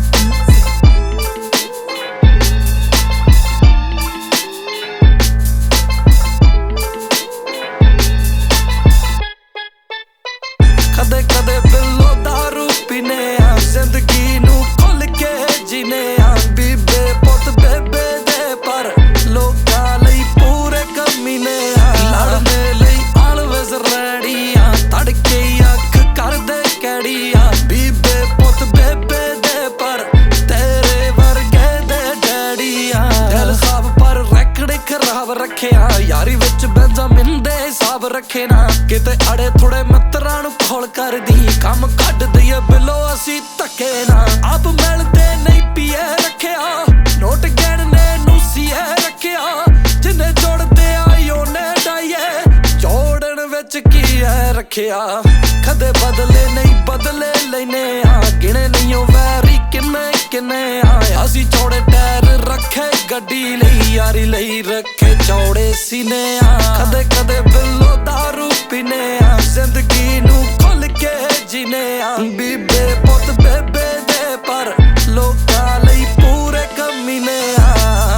ਕਦੇ ਕਦੇ ਬਿੱਲੋ ਦਾਰੂ ਪੀਨੇ ਆ, ਜ਼ਿੰਦਗੀ ਨੂੰ ਖੁੱਲ ਕੇ ਜੀਨੇ ਆ। ਬੀਬੇ ਪੁੱਤ ਬੇਬੇ ਦੇ ਪਰ ਲੋਕਾਂ ਲਈ ਪੂਰੇ ਕਮੀਨੇ ਆ। ਲੜਨੇ ਲਈ ਆਲਵੇਜ਼ ਰੈਡੀ ਆ, ਤੜਕੇ ਅੱਖ ਕਰਦੇ ਕੈੜੀ ਆ। ਬੀਬੇ ਪੁੱਤ ਬੇਬੇ ਦੇ ਪਰ ਤੇਰੇ ਵਰਗੇ ਦੇ ਡੈਡੀ ਆ। ਦਿਲ ਸਾਬ ਪਰ ਰੈਕੜ ਖਰਾਬ ਰੱਖਿਆ, ਯਾਰੀ ਵਿੱਚ ਬੈਂਜਾਮਿਨ ਦੇ ਹਿਸਾਬ ਰੱਖੇ ਨਾ। ਕਿਤੇ ਅੜੇ ਥੋੜੇ ਮਿੱਤਰਾਂ ਨੂੰ ਕੋਲ ਕਰਦੀ, ਕੰਮ ਕੱਢ ਦਈਏ ਬਿੱਲੋ ਅਸੀਂ ਧੱਕੇ ਨਾ। ਆਪ ਮਿਲਦੇ ਨਹੀਂ ਪੀਏ ਰੱਖਿਆ, ਨੋਟ ਗਿਣਨੇ ਨੂੰ ਸੀਏ ਰੱਖਿਆ। ਜਿੰਨੇ ਜੋੜਦੇ ਆਈ ਉਹਨੇ ਡਾਈਏ, ਜੋੜਨ ਵਿੱਚ ਕੀ ਹੈ ਰੱਖਿਆ। ਕਦੇ ਬਦਲੇ ਨਹੀਂ ਬਦਲੇ ਲੈਨੇ ਆ, ਗਿਣੇ ਨਹੀਂ ਉਹ ਵੈਰੀ ਕਿੰਨੇ ਕਿੰਨੇ ਆ। ਅਸੀਂ ਚੌੜੇ ਟਾਇਰ ਰੱਖੇ ਗੱਡੀ ਲਈ, ਯਾਰੀ ਲਈ ਰੱਖੇ ਚੌੜੇ ਸੀਨੇ ਆ। ਕਦੇ ਕਦੇ ਬਿੱਲੋ ਦਾਰੂ ਪੀਨੇ ਆ, ਜ਼ਿੰਦਗੀ ਨੂੰ ਖੁੱਲ ਕੇ ਜੀਨੇ ਆ। ਬੀਬੇ ਪੁੱਤ ਬੇਬੇ ਦੇ ਪਰ ਲੋਕਾਂ ਲਈ ਪੂਰੇ ਕਮੀਨੇ ਆ।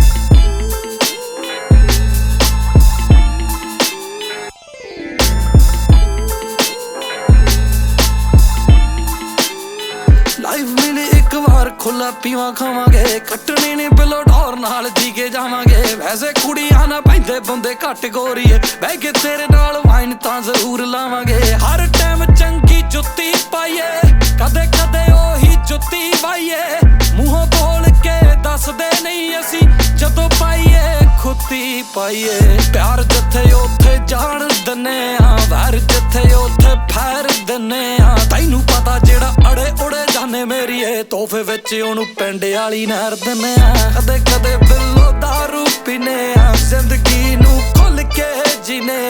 ਲਾਈਫ ਮਿਲੀ ਇੱਕ ਵਾਰ, ਖੁੱਲਾ ਪੀਵਾਂ ਖਾਵਾਂਗੇ। ਕੱਟਣੀ ਨੀ ਬਿੱਲੋ ਢੋਰ ਨਾਲ ਜੀ ਕੇ ਜਾਵਾਂਗੇ। ਵੈਸੇ ਕੁੜੀਆਂ ਨਾ ਪੈਂਦੇ ਬੰਦੇ ਘੱਟ ਗੋਰੀਏ, ਬਹਿ ਕੇ ਤੇਰੇ ਨਾਲ ਵਾਈਨ ਤਾਂ ਜ਼ਰੂਰ ਲਾਵਾਂਗੇ। ਹਰ ਟਾਈਮ ਚੰਗੀ ਜੁੱਤੀ ਪਾਈਏ, ਕਦੇ ਕਦੇ ਉਹੀ ਜੁੱਤੀ ਵਾਈਏ। ਮੂੰਹੋਂ ਬੋਲ ਕੇ ਦੱਸਦੇ ਨਹੀਂ ਅਸੀਂ, ਜਦੋਂ ਪਾਈਏ ਖੁੱਤੀ ਪਾਈਏ। ਪਿਆਰ ਜਿੱਥੇ ਉੱਥੇ ਜਾਣ ਦਿੰਨੇ ਆ, ਵੈਰ ਜਿੱਥੇ ਉੱਥੇ ਫੈਰ ਦਿੰਨੇ ਆ। ਤੈਨੂੰ ਪਤਾ ਜਿਹੜਾ ਅੜੇ ਉੜੇ ਜਾਨੇ ਮੇਰੀਏ, ਤੋਹਫੇ ਵਿੱਚ ਉਹਨੂੰ ਪਿੰਡ ਵਾਲੀ ਨਹਿਰ ਦਿੰਨੇ ਆ। ਕਦੇ ਕਦੇ ਬਿੱਲੋ ਦਾਰੂ ਪੀਨੇ ਆ, ਜ਼ਿੰਦਗੀ ਨੂੰ ਖੁੱਲ ਕੇ ਜੀਨੇ